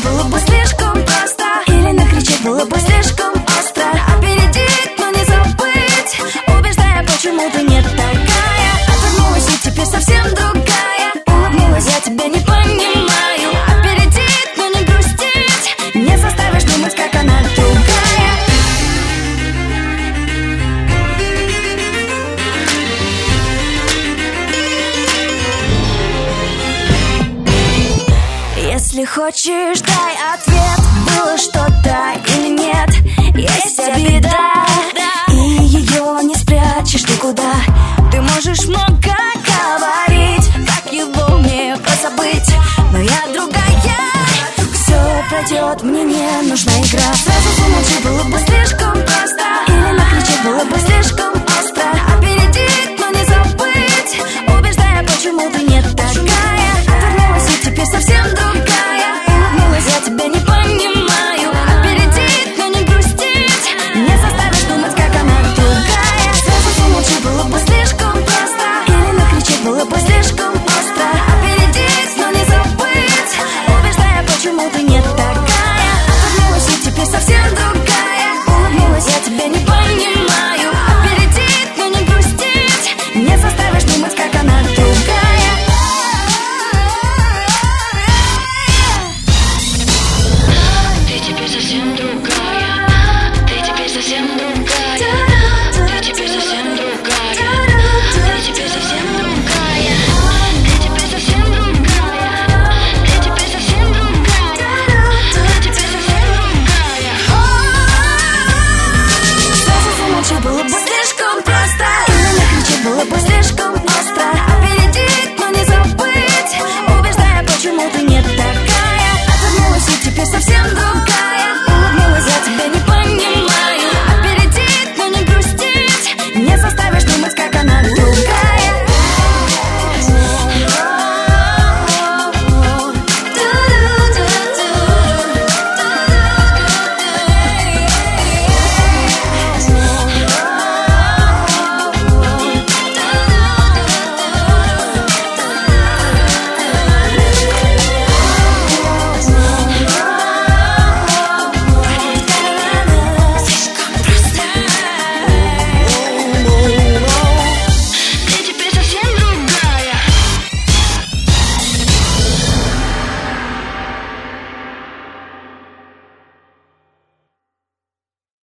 было бы слишком просто, или накричать было бы слишком остро. Опередить, но не забыть, убеждая, почему ты не такая. Отвернулась и теперь совсем другая. Улыбнулась, я тебя не понимаю. Опередить, но не грустить, не заставишь думать, как она другая. Если хочешь, дай ответ, было что-то или нет. Есть обида, и ее не спрячешь никуда. Ты можешь много говорить, как его мне позабыть, но я другая. Все пройдет, мне не нужна игра. Сразу замолчи, было бы слишком просто, или накричать было бы слишком остро. Опередить, но не забыть, убеждая, почему ты не такая. Отвернулась и теперь совсем другая.